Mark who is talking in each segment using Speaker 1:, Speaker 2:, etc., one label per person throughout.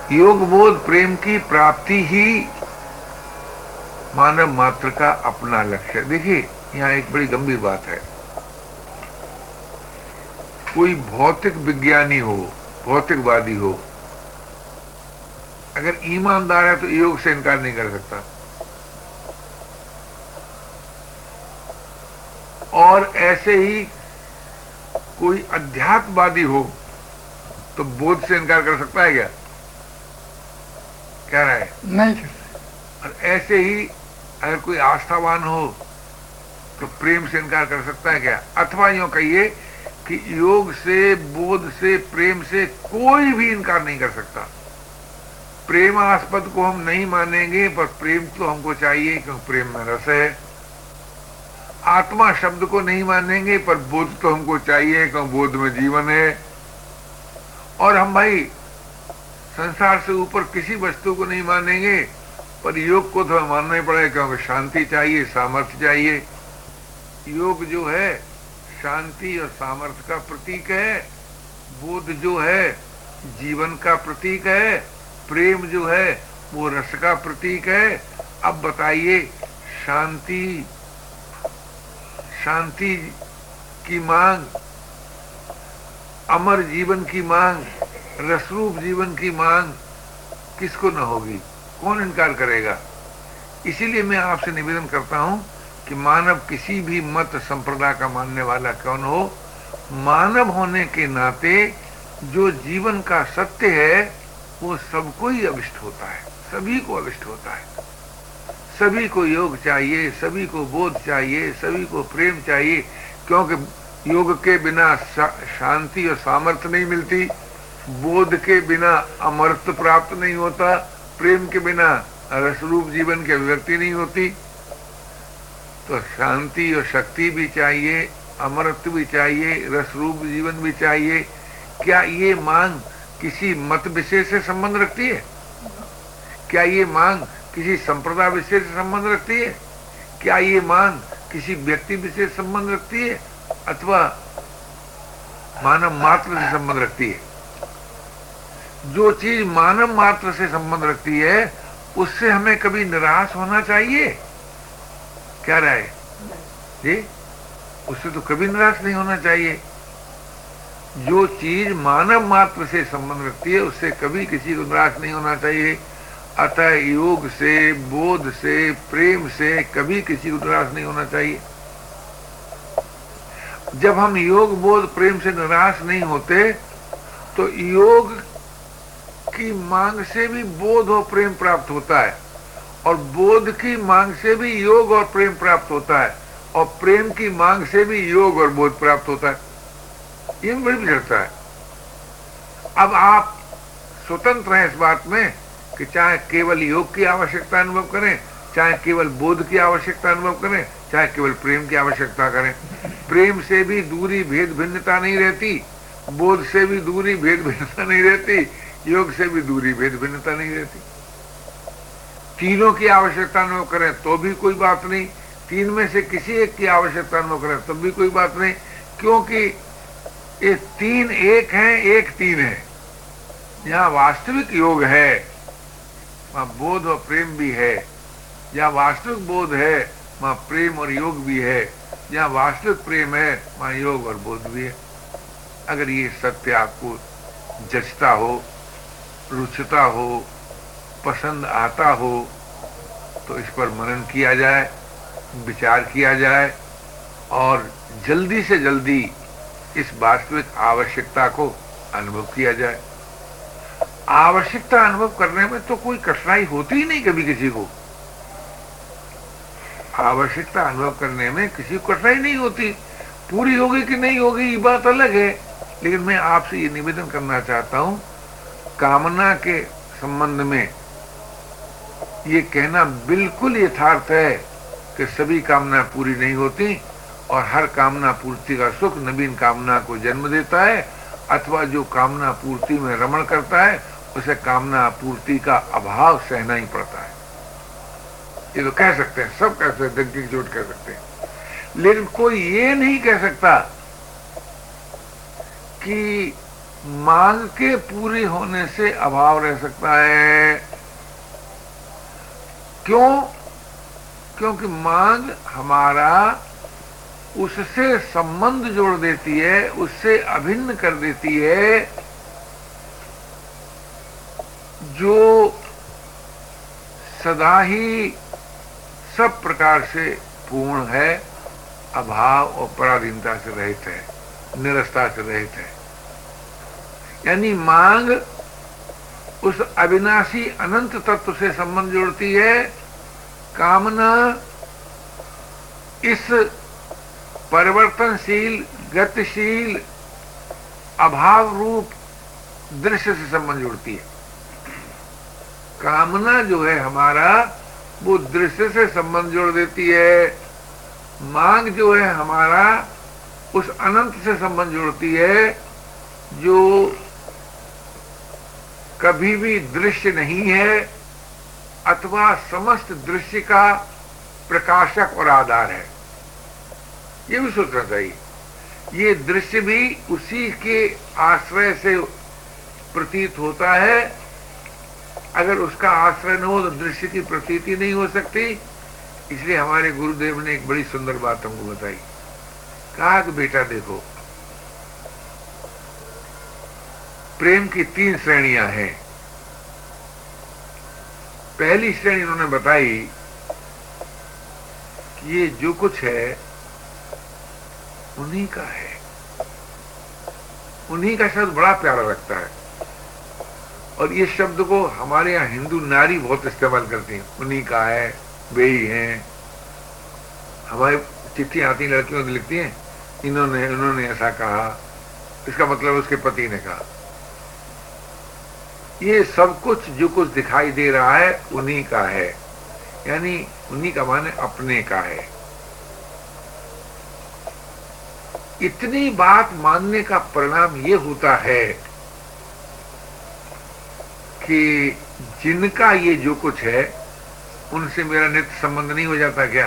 Speaker 1: योग बोध प्रेम की प्राप्ति ही मानव मात्र का अपना लक्ष्य। देखिए यहां एक बड़ी गंभीर बात है। कोई भौतिक विज्ञानी हो, भौतिकवादी हो, अगर ईमानदार है तो योग से इनकार नहीं कर सकता। और ऐसे ही कोई अध्यात्मवादी हो तो बोध से इनकार कर सकता है क्या? क्या रहा है?
Speaker 2: नहीं कर।
Speaker 1: और ऐसे ही अगर कोई आस्थावान हो तो प्रेम से इनकार कर सकता है क्या? अथवा यूं कहिए कि योग से, बोध से, प्रेम से कोई भी इनकार नहीं कर सकता। प्रेमास्पद को हम नहीं मानेंगे, पर प्रेम तो हमको चाहिए क्योंकि प्रेम में रस है। आत्मा शब्द को नहीं मानेंगे, पर बोध तो हमको चाहिए क्योंकि बोध में जीवन है। और हम भाई संसार से ऊपर किसी वस्तु को नहीं मानेंगे, पर योग को तो हमें मानना ही पड़ेगा क्योंकि शांति चाहिए, सामर्थ्य चाहिए। योग जो है शांति और सामर्थ्य का प्रतीक है, बोध जो है जीवन का प्रतीक है, प्रेम जो है वो रस का प्रतीक है। अब बताइए, शांति की मांग, अमर जीवन की मांग, रसरूप जीवन की मांग किसको न होगी? कौन इनकार करेगा? इसीलिए मैं आपसे निवेदन करता हूं कि मानव किसी भी मत संप्रदाय का मानने वाला कौन हो, मानव होने के नाते जो जीवन का सत्य है वो सबको ही अविष्ट होता है, सभी को अविष्ट होता है। सभी को योग चाहिए, सभी को बोध चाहिए, सभी को प्रेम चाहिए, क्योंकि योग के बिना शांति और सामर्थ्य नहीं मिलती, बोध के बिना अमरत्व प्राप्त नहीं होता, प्रेम के बिना रसरूप जीवन की अभिव्यक्ति नहीं होती। तो शांति और शक्ति भी चाहिए, अमरत्व भी चाहिए, रसरूप जीवन भी चाहिए। क्या ये मांग किसी मत विशेष से संबंध रखती है? क्या ये मांग किसी संप्रदाय विशेष से संबंध रखती है? क्या ये मांग किसी व्यक्ति विशेष संबंध रखती है अथवा मानव मात्र से संबंध रखती है? जो चीज मानव मात्र से संबंध रखती है उससे हमें कभी निराश होना चाहिए? क्या राय जी? उससे तो कभी निराश नहीं होना चाहिए। जो चीज मानव मात्र से संबंध रखती है उससे कभी किसी को निराश नहीं होना चाहिए। अतः योग से, बोध से, प्रेम से कभी किसी को निराश नहीं होना चाहिए। जब हम योग, बोध, प्रेम से निराश नहीं होते तो योग की मांग से भी बोध और प्रेम प्राप्त होता है, और बोध की मांग से भी योग और प्रेम प्राप्त होता है, और प्रेम की मांग से भी योग और बोध प्राप्त होता है। ये बड़ी विचरता है। अब आप स्वतंत्र हैं इस बात में कि चाहे केवल योग की आवश्यकता अनुभव करें, चाहे केवल बोध की आवश्यकता अनुभव करें, चाहे केवल प्रेम की आवश्यकता करें। प्रेम से भी दूरी भेद भिन्नता नहीं रहती, बोध से भी दूरी भेद भिन्नता नहीं रहती, योग से भी दूरी भेद भिन्नता नहीं रहती। तीनों की आवश्यकता अनुभव करें तो भी कोई बात नहीं, तीन में से किसी एक की आवश्यकता अनुभव करें तब भी कोई बात नहीं, क्योंकि ये तीन एक हैं, एक तीन है। जहां वास्तविक योग है वहां बोध और प्रेम भी है, जहां वास्तविक बोध है वहां प्रेम और योग भी है, जहां वास्तविक प्रेम है वहां योग और बोध भी है। अगर ये सत्य आपको जचता हो, रुचता हो, पसंद आता हो तो इस पर मनन किया जाए, विचार किया जाए और जल्दी से जल्दी इस वास्तविक आवश्यकता को अनुभव किया जाए। आवश्यकता अनुभव करने में तो कोई कठिनाई होती ही नहीं कभी किसी को। आवश्यकता अनुभव करने में किसी को कठिनाई नहीं होती। पूरी होगी कि नहीं होगी ये बात अलग है, लेकिन मैं आपसे ये निवेदन करना चाहता हूं, कामना के संबंध में ये कहना बिल्कुल यथार्थ है कि सभी कामना पूरी नहीं होती, और हर कामना पूर्ति का सुख नवीन कामना को जन्म देता है, अथवा जो कामना पूर्ति में रमण करता है उसे कामना पूर्ति का अभाव सहना ही पड़ता है। ये तो कह सकते हैं, सब कह सकते हैं, जोट कह सकते हैं, लेकिन कोई ये नहीं कह सकता कि मांग के पूरे होने से अभाव रह सकता है। क्यों? क्योंकि मांग हमारा उससे संबंध जोड़ देती है, उससे अभिन्न कर देती है जो सदा ही सब प्रकार से पूर्ण है, अभाव और पराधीनता से रहित है, निरस्ता से रहित है। यानी मांग उस अविनाशी अनंत तत्व से संबंध जोड़ती है, कामना इस परिवर्तनशील, गतिशील, अभाव रूप दृश्य से संबंध जोड़ती है। कामना जो है हमारा, वो दृश्य से संबंध जोड़ देती है। मांग जो है हमारा, उस अनंत से संबंध जोड़ती है जो कभी भी दृश्य नहीं है अथवा समस्त दृश्य का प्रकाशक और आधार है। ये भी सोचना चाहिए। ये दृश्य भी उसी के आश्रय से प्रतीत होता है। अगर उसका आश्रय न हो तो दृश्य की प्रतीति नहीं हो सकती। इसलिए हमारे गुरुदेव ने एक बड़ी सुंदर बात हमको बताई। कहा कि बेटा देखो, प्रेम की 3 श्रेणियां हैं। पहली श्रेणी उन्होंने बताई कि ये जो कुछ है उन्हीं का है। उन्हीं का शब्द बड़ा प्यारा लगता है, और ये शब्द को हमारे यहाँ हिंदू नारी बहुत इस्तेमाल करती हैं। उन्हीं का है, वे ही हैं। हमारी चिट्ठी आती लड़कियों से लिखती हैं, उन्होंने ऐसा कहा, इसका मतलब उसके पति ने कहा। ये सब कुछ जो कुछ दिखाई दे रहा है उन्हीं का है, यानी उन्हीं का माने अपने का है। इतनी बात मानने का परिणाम ये होता है कि जिनका ये जो कुछ है उनसे मेरा नित्य संबंध नहीं हो जाता क्या?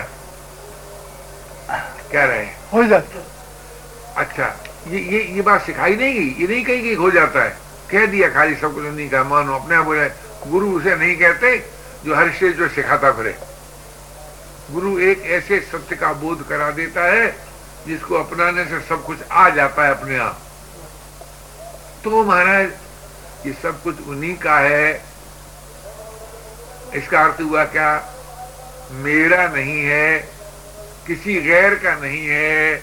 Speaker 1: क्या रहे?
Speaker 2: हो जाता।
Speaker 1: अच्छा, ये बात सिखाई नहीं गई, ये नहीं कही कि हो जाता है। कह दिया खाली सब कुछ नहीं कहा, मानो अपने आप बोले। गुरु उसे नहीं कहते जो हर चीज जो सिखाता फिरे। गुरु एक ऐसे सत्य का बोध करा देता है जिसको अपनाने से सब कुछ आ जाता है अपने आप। तो महाराज ये सब कुछ उन्हीं का है। इसका अर्थ हुआ क्या? मेरा नहीं है, किसी गैर का नहीं है।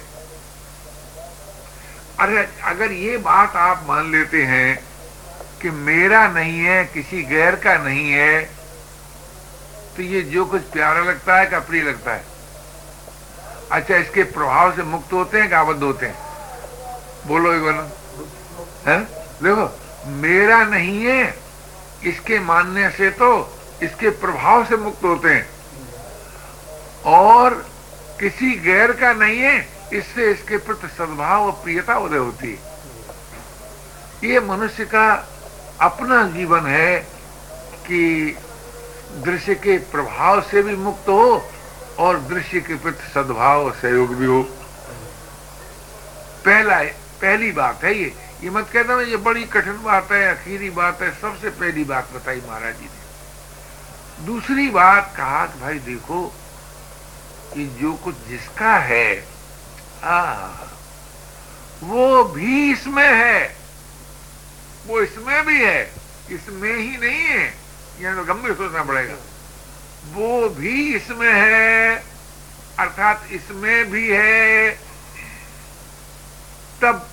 Speaker 1: अरे अगर ये बात आप मान लेते हैं कि मेरा नहीं है, किसी गैर का नहीं है, तो ये जो कुछ प्यारा लगता है क्या प्रिय लगता है? अच्छा, इसके प्रभाव से मुक्त होते हैं क्या आबद्ध होते हैं? बोलो एक बोलो है। देखो, मेरा नहीं है इसके मानने से तो इसके प्रभाव से मुक्त होते हैं, और किसी गैर का नहीं है इससे इसके प्रति सद्भाव और प्रियता उदय होती है। ये मनुष्य का अपना जीवन है कि दृश्य के प्रभाव से भी मुक्त हो और दृश्य के प्रति सद्भाव और सहयोग भी हो। पहली बात है ये मत कहता हूं ये बड़ी कठिन बात है, आखिरी बात है। सबसे पहली बात बताई महाराज जी ने। दूसरी बात कहा कि भाई देखो कि जो कुछ जिसका है वो भी इसमें है, वो इसमें भी है, इसमें ही नहीं है। यह तो गंभीर सोचना पड़ेगा। वो भी इसमें है, अर्थात इसमें भी है। तब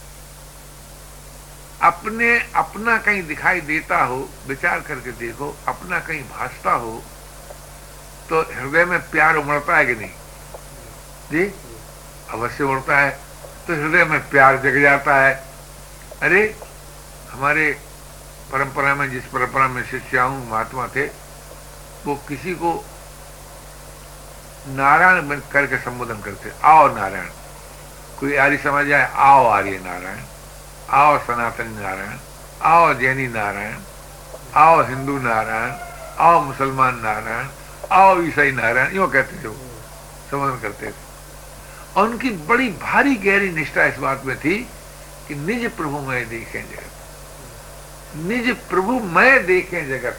Speaker 1: अपना कहीं दिखाई देता हो, विचार करके देखो, अपना कहीं भासता हो तो हृदय में प्यार उमड़ता है कि नहीं जी? अवश्य उमड़ता है। तो हृदय में प्यार जग जाता है। अरे हमारे परंपरा में, जिस परंपरा में शिष्याओं महात्मा थे, वो किसी को नारायण करके संबोधन करते। आओ नारायण। कोई आर्य समझ जाए, आओ आर्य नारायण, आओ सनातनी नारायण, आओ जैनी नारायण, आओ हिंदू नारायण, आओ मुसलमान नारायण, आओ ईसाई नारायण, यूं कहते थे, वो संबोधन करते थे। और उनकी बड़ी भारी गहरी निष्ठा इस बात में थी कि निज प्रभु मैं देखें जगत, निज प्रभु मैं देखें जगत,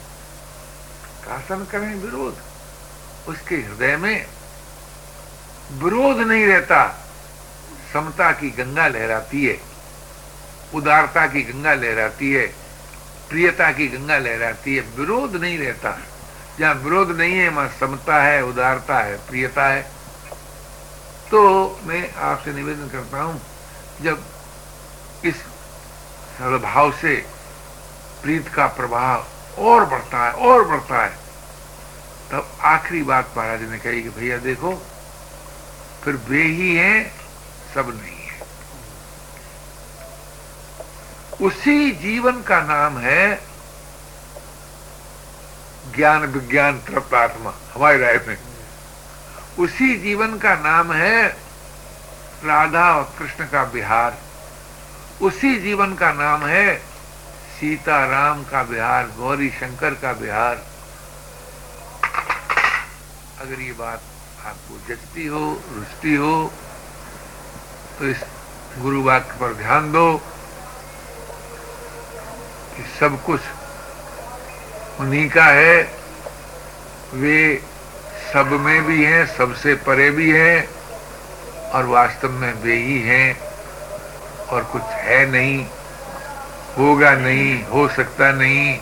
Speaker 1: कासन करें विरोध। उसके हृदय में विरोध नहीं रहता, समता की गंगा लहराती है, उदारता की गंगा लहराती है, प्रियता की गंगा लहराती है, विरोध नहीं रहता। जहां विरोध नहीं है वहां समता है, उदारता है, प्रियता है। तो मैं आपसे निवेदन करता हूं, जब इस सद्भाव से प्रीत का प्रभाव और बढ़ता है और बढ़ता है, तब आखिरी बात महाराज ने कही कि भैया देखो, फिर वे ही हैं, सब नहीं है। उसी जीवन का नाम है ज्ञान विज्ञान तृप्त आत्मा। हमारी राय में उसी जीवन का नाम है राधा और कृष्ण का विहार। उसी जीवन का नाम है सीता राम का विहार, गौरी शंकर का विहार। अगर ये बात आपको जचती हो, रुचती हो, तो इस गुरु वाक्य पर ध्यान दो कि सब कुछ उन्हीं का है, वे सब में भी हैं, सबसे परे भी हैं, और वास्तव में वे ही हैं, और कुछ है नहीं, होगा नहीं, हो सकता नहीं।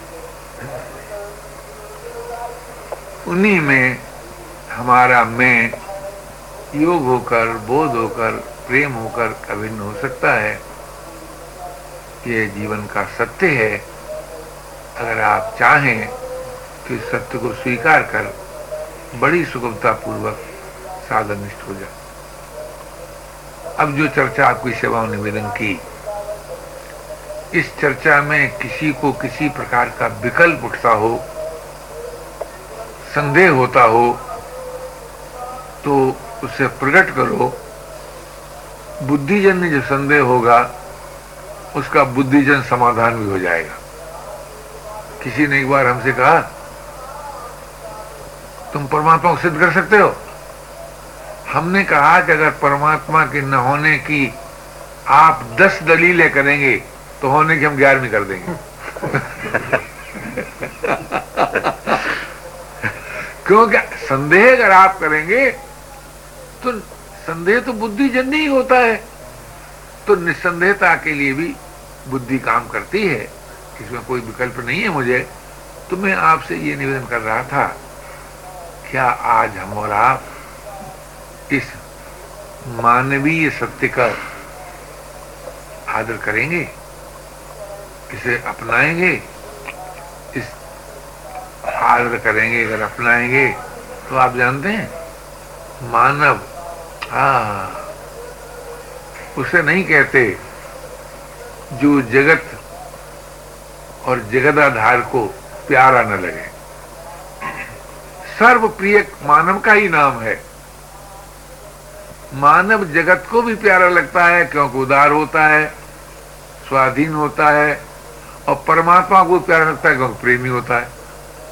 Speaker 1: उन्हीं में हमारा मैं योग होकर, बोध होकर, प्रेम होकर अभिन्न हो सकता है। ये जीवन का सत्य है। अगर आप चाहें तो इस सत्य को स्वीकार कर बड़ी सुगमता पूर्वक साधननिष्ठ हो जाए। अब जो चर्चा आपकी सेवा में निवेदन की, इस चर्चा में किसी को किसी प्रकार का विकल्प उठता हो, संदेह होता हो, तो उसे प्रकट करो। बुद्धिजन्य जो संदेह होगा उसका बुद्धिजन समाधान भी हो जाएगा। किसी ने एक बार हमसे कहा, तुम परमात्मा को सिद्ध कर सकते हो? हमने कहा कि अगर परमात्मा के न होने की आप 10 दलीलें करेंगे तो होने की हम 11वीं कर देंगे। क्योंकि संदेह अगर आप करेंगे तो संदेह तो बुद्धिजन्य ही होता है, तो निस्संदेहता के लिए भी बुद्धि काम करती है, इसमें कोई विकल्प नहीं है मुझे। तो मैं आपसे ये निवेदन कर रहा था, क्या आज हम और आप इस मानवीय सत्य का आदर करेंगे, इसे अपनाएंगे? इस आदर करेंगे, अगर अपनाएंगे तो आप जानते हैं मानव, उसे नहीं कहते जो जगत और जगदाधार को प्यारा न लगे। सर्वप्रिय मानव का ही नाम है। मानव जगत को भी प्यारा लगता है क्योंकि उदार होता है, स्वाधीन होता है, और परमात्मा को प्यारा लगता है क्योंकि प्रेमी होता है।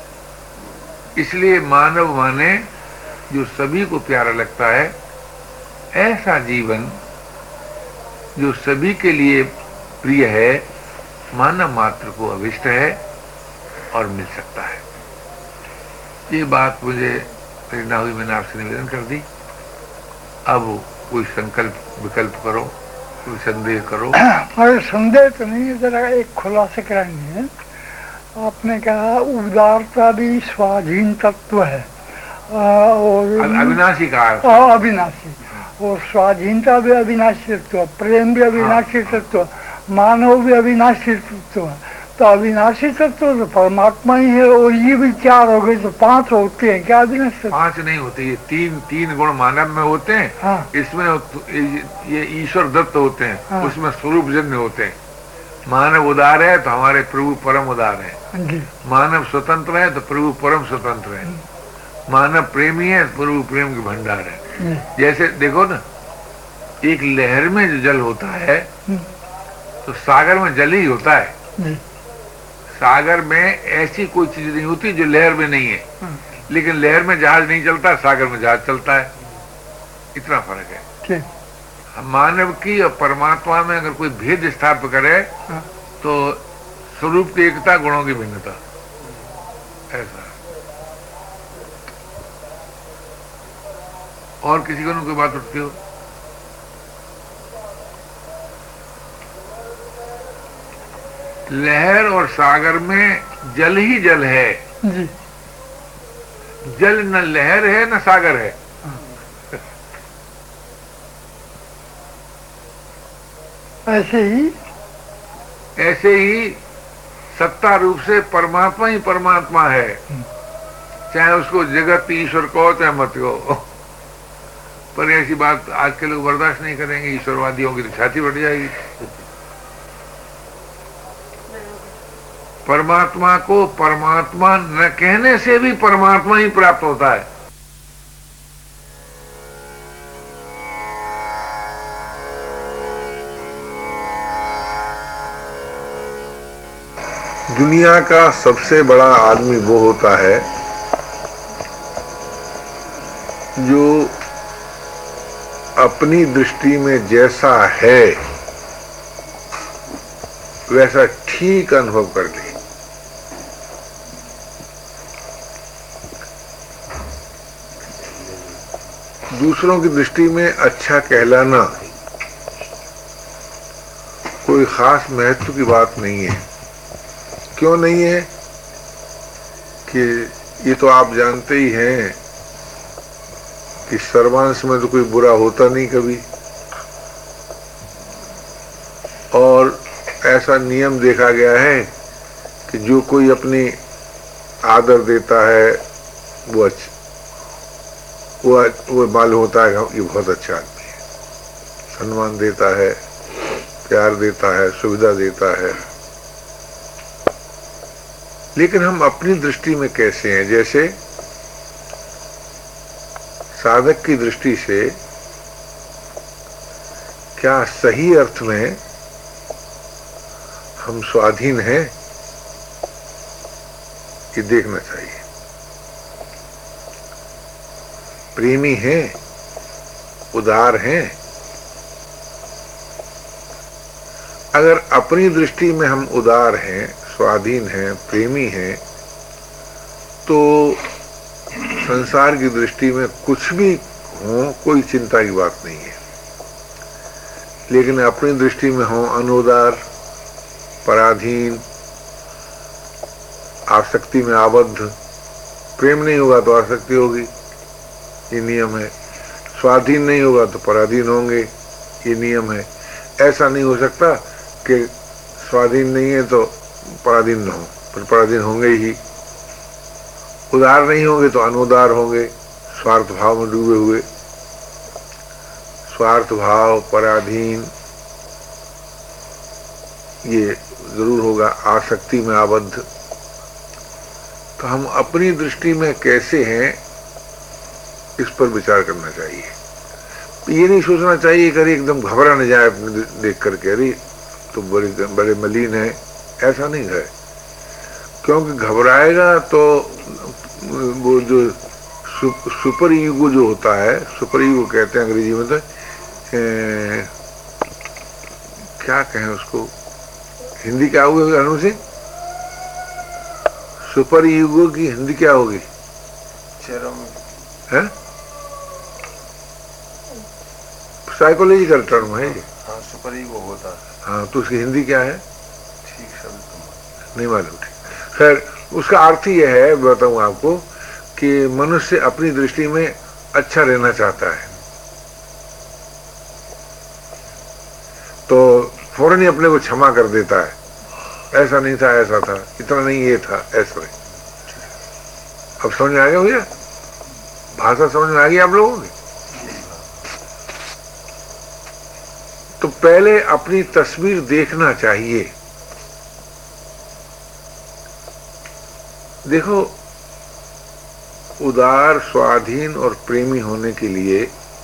Speaker 1: इसलिए मानव माने जो सभी को प्यारा लगता है, ऐसा जीवन जो सभी के लिए प्रिय है, मानव मात्र को अभिष्ट है और मिल सकता है। ये बात मुझे प्रेरणा हुई, मैंने आपसे निवेदन कर दी। अब कोई संकल्प विकल्प करो, कोई संदेह करो।
Speaker 2: अरे संदेह तो नहीं है, जरा एक खुलासा कराएंगे। आपने कहा उदारता भी स्वाधीन तत्व है और
Speaker 1: अविनाशी का
Speaker 2: अविनाशी, और स्वाधीनता भी अविनाशी तत्व, प्रेम भी अविनाशी तत्व, मानव भी अविनाशी तत्व। तो अविनाशी तत्व तो परमात्मा ही है, और ये भी 4 हो गए तो 5 होते हैं क्या? अविनाशी
Speaker 1: 5 नहीं होते, ये तीन गुण मानव में होते हैं।
Speaker 2: हाँ।
Speaker 1: इसमें ये ईश्वर दत्त होते हैं। हाँ। उसमें स्वरूप जन्य होते हैं। मानव उदार है तो हमारे प्रभु परम उदार है। मानव स्वतंत्र है तो प्रभु परम स्वतंत्र है। मानव प्रेमी है, प्रभु प्रेम के भंडार है। जैसे देखो ना, एक लहर में जो जल होता है तो सागर में जल ही होता है। सागर में ऐसी कोई चीज नहीं होती जो लहर में नहीं है। लेकिन लहर में जहाज नहीं चलता, सागर में जहाज चलता है। इतना फर्क है। मानव की और परमात्मा में अगर कोई भेद स्थापित करे
Speaker 2: हाँ।
Speaker 1: तो स्वरूप की एकता, गुणों की भिन्नता, ऐसा। और किसी को कोई बात उठती हो? लहर और सागर में जल ही जल है
Speaker 2: जी।
Speaker 1: जल न लहर है न सागर है। ऐसे ही सत्ता रूप से परमात्मा ही परमात्मा है, चाहे उसको जगत ईश्वर कहो चाहे मत कहो। पर ऐसी बात आज के लोग बर्दाश्त नहीं करेंगे, ईश्वरवादियों की तो छाती फट जाएगी। परमात्मा को परमात्मा न कहने से भी परमात्मा ही प्राप्त होता है। दुनिया का सबसे बड़ा आदमी वो होता है जो अपनी दृष्टि में जैसा है वैसा ठीक अनुभव कर ले। दूसरों की दृष्टि में अच्छा कहलाना कोई खास महत्व की बात नहीं है। क्यों नहीं है कि ये तो आप जानते ही हैं कि सर्वांश में तो कोई बुरा होता नहीं कभी, और ऐसा नियम देखा गया है कि जो कोई अपनी आदर देता है वो मालूम होता है कि बहुत अच्छा आदमी है, सम्मान देता है, प्यार देता है, सुविधा देता है। लेकिन हम अपनी दृष्टि में कैसे हैं? जैसे साधक की दृष्टि से क्या सही अर्थ में हम स्वाधीन हैं, ये देखना चाहिए। प्रेमी हैं, उदार हैं। अगर अपनी दृष्टि में हम उदार हैं, स्वाधीन हैं, प्रेमी हैं, तो संसार की दृष्टि में कुछ भी हो कोई चिंता की बात नहीं है। लेकिन अपनी दृष्टि में हो अनुदार, पराधीन, आसक्ति में आबद्ध, प्रेम नहीं होगा तो आसक्ति होगी, ये नियम है। स्वाधीन नहीं होगा तो पराधीन होंगे, ये नियम है। ऐसा नहीं हो सकता कि स्वाधीन नहीं है तो पराधीन न हो, पर पराधीन होंगे ही। उदार नहीं होंगे तो अनुदार होंगे, स्वार्थ भाव में डूबे हुए। स्वार्थ भाव, पराधीन, ये जरूर होगा। आसक्ति में आबद्ध। तो हम अपनी दृष्टि में कैसे हैं इस पर विचार करना चाहिए। ये नहीं सोचना चाहिए कि अरे एकदम घबरा न जाए अपने देख करके, अरे तो बड़े मलिन है, ऐसा नहीं है। क्योंकि घबराएगा तो वो जो सुपर ईगो जो होता है, सुपर ईगो कहते हैं अंग्रेजी में, तो क्या कहें उसको, हिंदी क्या होगी अनु सिंह? सुपर ईगो की हिंदी क्या होगी?
Speaker 3: चरम
Speaker 1: है, साइकोलॉजिकल टर्म है ये।
Speaker 3: हाँ, सुपर ईगो होता है।
Speaker 1: हाँ, तो उसकी हिंदी क्या है?
Speaker 3: ठीक शब्द
Speaker 1: नहीं मालूम। ठीक, खैर उसका अर्थ ये है, बताऊं आपको, कि मनुष्य अपनी दृष्टि में अच्छा रहना चाहता है, तो फौरन ही अपने को क्षमा कर देता है। ऐसा नहीं था, ऐसा था, इतना नहीं, ये था, ऐसा नहीं। अब समझ में आ गया भैया? भाषा समझ में आ गई आप लोगों की? तो पहले अपनी तस्वीर देखना चाहिए। देखो, उदार, स्वाधीन और प्रेमी होने के लिए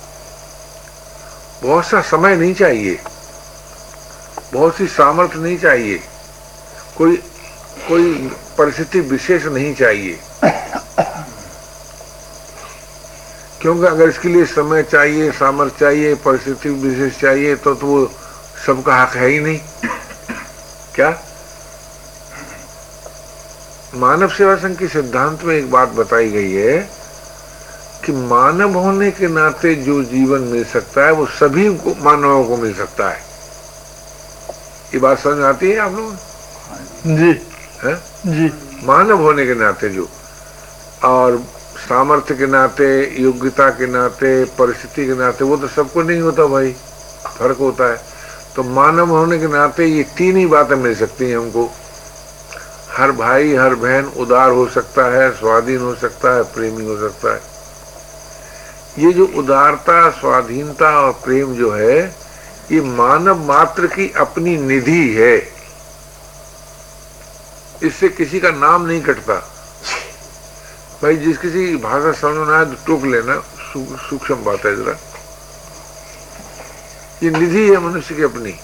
Speaker 1: बहुत सा समय नहीं चाहिए, बहुत सी सामर्थ्य नहीं चाहिए, कोई परिस्थिति विशेष नहीं चाहिए। क्योंकि अगर इसके लिए समय चाहिए, सामर्थ्य चाहिए, परिस्थिति विशेष चाहिए तो वो सबका हक है ही नहीं। क्या मानव सेवा संघ के सिद्धांत में एक बात बताई गई है कि मानव होने के नाते जो जीवन मिल सकता है वो सभी को, मानवों को मिल सकता है। ये बात समझ आती है आप लोग?
Speaker 2: जी
Speaker 1: है
Speaker 2: जी।
Speaker 1: मानव होने के नाते जो, और सामर्थ्य के नाते, योग्यता के नाते, परिस्थिति के नाते, वो तो सबको नहीं होता भाई, फर्क होता है। तो मानव होने के नाते ये तीन ही बातें मिल सकती हैं हमको। हर भाई हर बहन उदार हो सकता है, स्वाधीन हो सकता है, प्रेमी हो सकता है। ये जो उदारता, स्वाधीनता और प्रेम जो है, ये मानव मात्र की अपनी निधि है। इससे किसी का नाम नहीं कटता भाई। जिस किसी की भाषा समझ में आए तो टोक लेना, सूक्ष्म बात है जरा। ये निधि है मनुष्य की अपनी।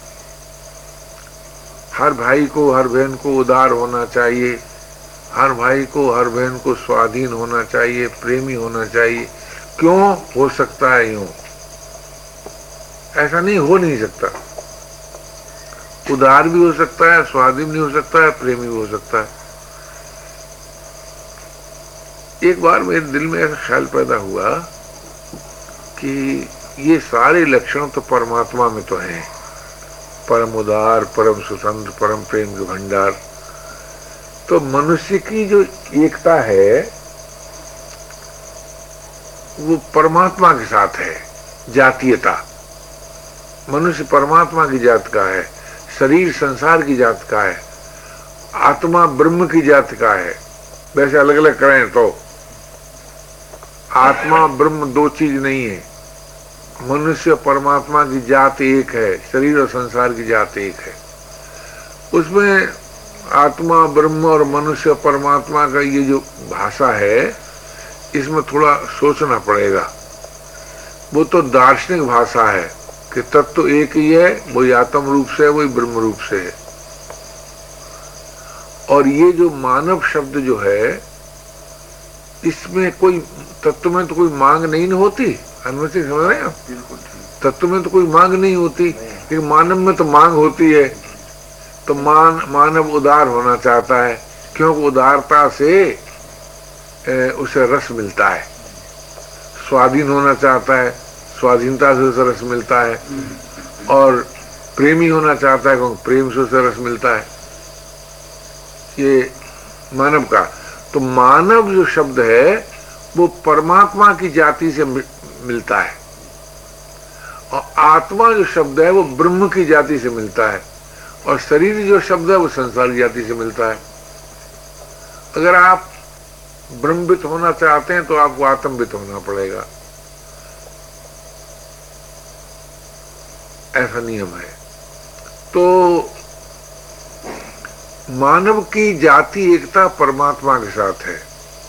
Speaker 1: हर भाई को, हर बहन को उदार होना चाहिए, हर भाई को, हर बहन को स्वाधीन होना चाहिए, प्रेमी होना चाहिए। क्यों हो सकता है यूं? ऐसा नहीं हो नहीं सकता। उदार भी हो सकता है, स्वाधीन भी हो सकता है, प्रेमी भी हो सकता है। एक बार मेरे दिल में ऐसा ख्याल पैदा हुआ कि ये सारे लक्षण तो परमात्मा में तो हैं, परम उदार, परम स्वतंत्र, परम प्रेम के भंडार। तो मनुष्य की जो एकता है वो परमात्मा के साथ है। जातीयता, मनुष्य परमात्मा की जात का है, शरीर संसार की जात का है, आत्मा ब्रह्म की जात का है। वैसे अलग अलग करें तो आत्मा ब्रह्म दो चीज नहीं है। मनुष्य परमात्मा की जात एक है, शरीर और संसार की जात एक है। उसमें आत्मा ब्रह्म और मनुष्य परमात्मा का ये जो भाषा है, इसमें थोड़ा सोचना पड़ेगा। वो तो दार्शनिक भाषा है कि तत्व तो एक ही है, वही आत्म रूप से है, वही ब्रह्म रूप से है। और ये जो मानव शब्द जो है, इसमें कोई तत्व में तो कोई मांग नहीं होती। अनुमति समझ रहे हैं आप? तत्व में तो कोई मांग नहीं होती, लेकिन मानव में तो मांग होती है। तो मानव उदार होना चाहता है, क्योंकि उदारता से उसे रस मिलता है। स्वाधीन होना चाहता है, स्वाधीनता से उसे रस मिलता है। और प्रेमी होना चाहता है, क्योंकि प्रेम से उसे रस मिलता है। ये मानव का तो मानव जो शब्द है वो परमात्मा की जाति से मिलता है, और आत्मा जो शब्द है वो ब्रह्म की जाति से मिलता है, और शरीर जो शब्द है वो संसार की जाति से मिलता है। अगर आप ब्रह्मवित होना चाहते हैं तो आपको आत्मवित होना पड़ेगा, ऐसा नियम है। तो मानव की जाति एकता परमात्मा के साथ है।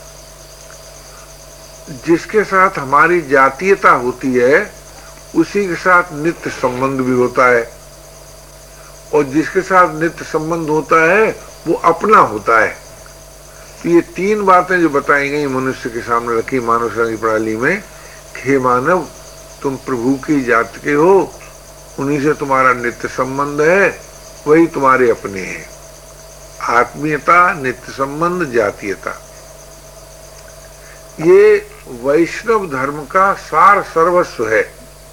Speaker 1: जिसके साथ हमारी जातीयता होती है उसी के साथ नित्य संबंध भी होता है, और जिसके साथ नित्य संबंध होता है वो अपना होता है। तो ये तीन बातें जो बताई गई मनुष्य के सामने रखी मानव सेवा की प्रणाली में, हे मानव, तुम प्रभु की जात के हो, उन्हीं से तुम्हारा नित्य संबंध है, वही तुम्हारे अपने हैं। आत्मीयता, नित्य संबंध, जातीयता, ये वैष्णव धर्म का सार सर्वस्व है।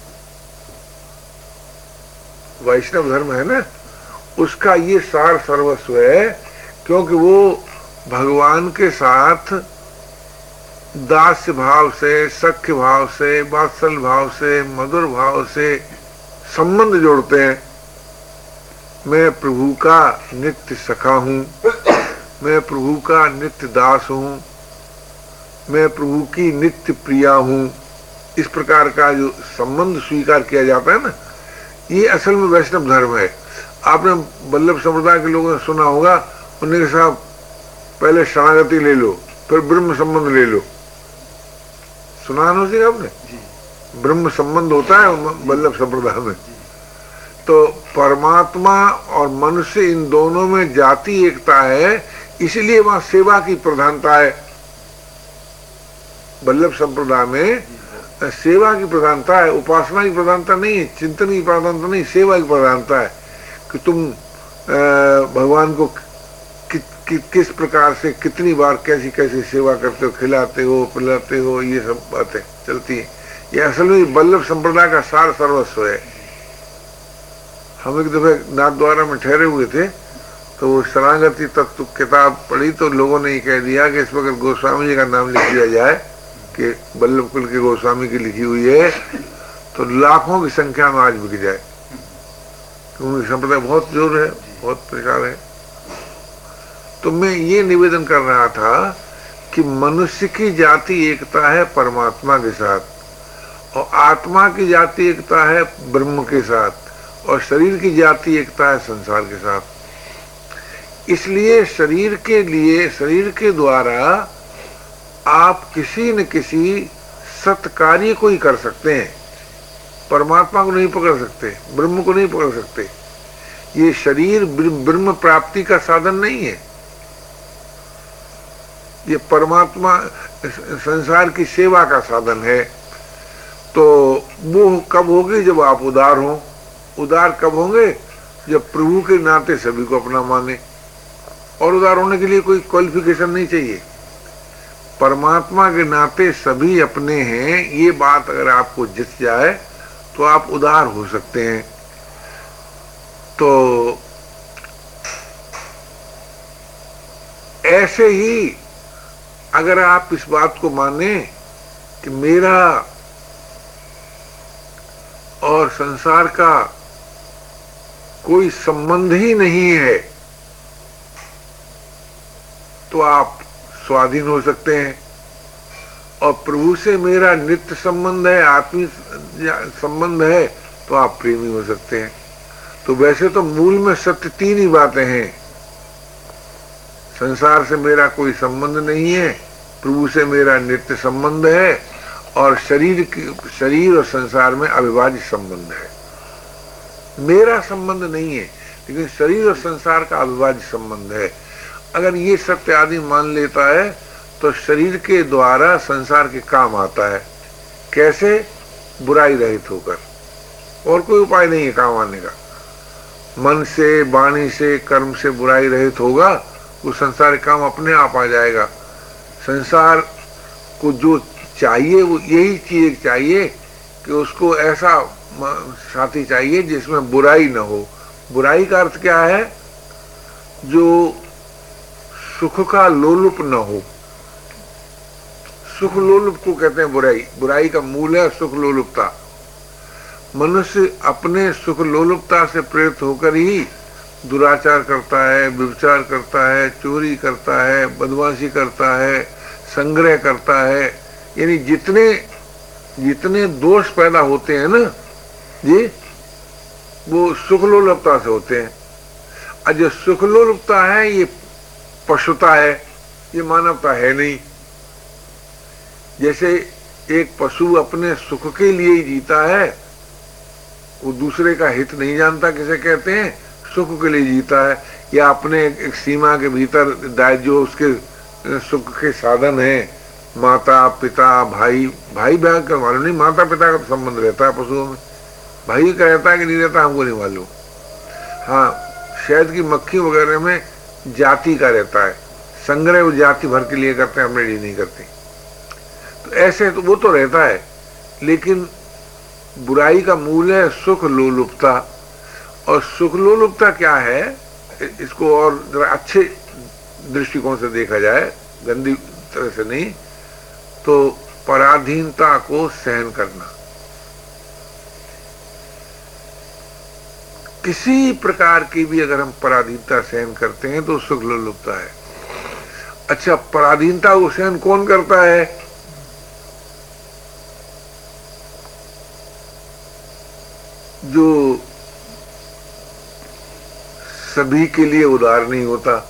Speaker 1: वैष्णव धर्म है ना, उसका ये सार सर्वस्व है, क्योंकि वो भगवान के साथ दास्य भाव से, सख्य भाव से, वात्सल भाव से, मधुर भाव से संबंध जोड़ते हैं। मैं प्रभु का नित्य सखा हूं, मैं प्रभु का नित्य दास हूं, मैं प्रभु की नित्य प्रिया हूं। इस प्रकार का जो संबंध स्वीकार किया जाता है ना, ये असल में वैष्णव धर्म है। आपने वल्लभ संप्रदाय के लोगों ने सुना होगा, उन्होंने कहा साहब पहले शरणागति ले लो, फिर ब्रह्म संबंध ले लो। सुना ना उसे आपने? ब्रह्म संबंध होता है वल्लभ संप्रदाय में। तो परमात्मा और मनुष्य, इन दोनों में जाति एकता है, इसलिए वहां सेवा की प्रधानता है। वल्लभ संप्रदाय में सेवा की प्रधानता है, उपासना की प्रधानता नहीं है, चिंतन की प्रधानता नहीं, सेवा की प्रधानता है कि तुम भगवान को किस प्रकार से कितनी बार कैसी कैसी सेवा करते हो, खिलाते हो, पिलाते हो, ये सब बातें चलती है। ये असल में वल्लभ संप्रदाय का सार सर्वस्व है। हम एक दफे नाथद्वारा में ठहरे हुए थे, तो वो शरणागति तत्व किताब पढ़ी, तो लोगों ने ये कह दिया कि इसमें अगर गोस्वामी जी का नाम लिख दिया जाए कि वल्लभ कुल के गोस्वामी की लिखी हुई है, तो लाखों की संख्या में आज बिक जाए, क्योंकि संप्रदाय बहुत जोर है, बहुत प्रचार है। तो मैं ये निवेदन कर रहा था कि मनुष्य की जाति एकता है परमात्मा के साथ, और आत्मा की जाति एकता है ब्रह्म के साथ, और शरीर की जाति एकता है संसार के साथ। इसलिए शरीर के लिए, शरीर के द्वारा आप किसी न किसी सत्कार्य को ही कर सकते हैं, परमात्मा को नहीं पकड़ सकते, ब्रह्म को नहीं पकड़ सकते। ये शरीर ब्रह्म प्राप्ति का साधन नहीं है, ये परमात्मा संसार की सेवा का साधन है। तो वो कब होगी? जब आप उदार हो। उदार कब होंगे? जब प्रभु के नाते सभी को अपना माने। और उदार होने के लिए कोई क्वालिफिकेशन नहीं चाहिए, परमात्मा के नाते सभी अपने हैं, ये बात अगर आपको जित जाए तो आप उदार हो सकते हैं। तो ऐसे ही अगर आप इस बात को माने कि मेरा और संसार का कोई संबंध ही नहीं है, तो आप स्वाधीन हो सकते हैं। और प्रभु से मेरा नित्य संबंध है, आत्मीय संबंध है, तो आप प्रेमी हो सकते हैं। तो वैसे तो मूल में सत्य तीन ही बातें हैं। संसार से मेरा कोई संबंध नहीं है, प्रभु से मेरा नित्य संबंध है, और शरीर और संसार में अविभाज्य संबंध है। मेरा संबंध नहीं है, लेकिन शरीर और संसार का अविभाज्य संबंध है। अगर ये सत्य आदमी मान लेता है तो शरीर के द्वारा संसार के काम आता है। कैसे? बुराई रहित होकर। और कोई उपाय नहीं है काम आने का। मन से, वाणी से, कर्म से बुराई रहित होगा, वो संसार के काम अपने आप आ जाएगा। संसार को जो चाहिए वो यही चीज चाहिए कि उसको ऐसा साथी चाहिए जिसमें बुराई न हो। बुराई का अर्थ क्या है? जो सुख का लोलुप न हो। सुख लोलुप को कहते हैं बुराई। बुराई का मूल है सुख लोलुपता। मनुष्य अपने सुख लोलुपता से प्रेरित होकर ही दुराचार करता है, व्यभिचार करता है, चोरी करता है, बदमाशी करता है, संग्रह करता है। यानी जितने दोष पैदा होते हैं ना जी, वो सुखलोलुपता से होते हैं। और जो सुखलोलुपता है ये पशुता है, ये मानवता है नहीं। जैसे एक पशु अपने सुख के लिए ही जीता है, वो दूसरे का हित नहीं जानता, किसे कहते हैं? सुख के लिए जीता है, या अपने एक सीमा के भीतर जो उसके सुख के साधन है, माता पिता भाई बहन का मालूम नहीं, माता पिता का संबंध रहता है पशुओं में। भाई का रहता है कि नहीं रहता हमको नहीं मालूम। हाँ, शहद की मक्खी वगैरह में जाति का रहता है, संग्रह वो जाति भर के लिए करते हैं, हमने ये नहीं करते। तो ऐसे तो वो तो रहता है, लेकिन बुराई का मूल है सुख लोलुपता। और सुख लोलुपता क्या है, इसको और जरा अच्छे दृष्टिकोण से देखा जाए, गंदी तरह से नहीं, तो पराधीनता को सहन करना। किसी प्रकार की भी अगर हम पराधीनता सहन करते हैं तो सुख लोलुपता है। अच्छा, पराधीनता को सहन कौन करता है? जो सभी के लिए उदार नहीं होता,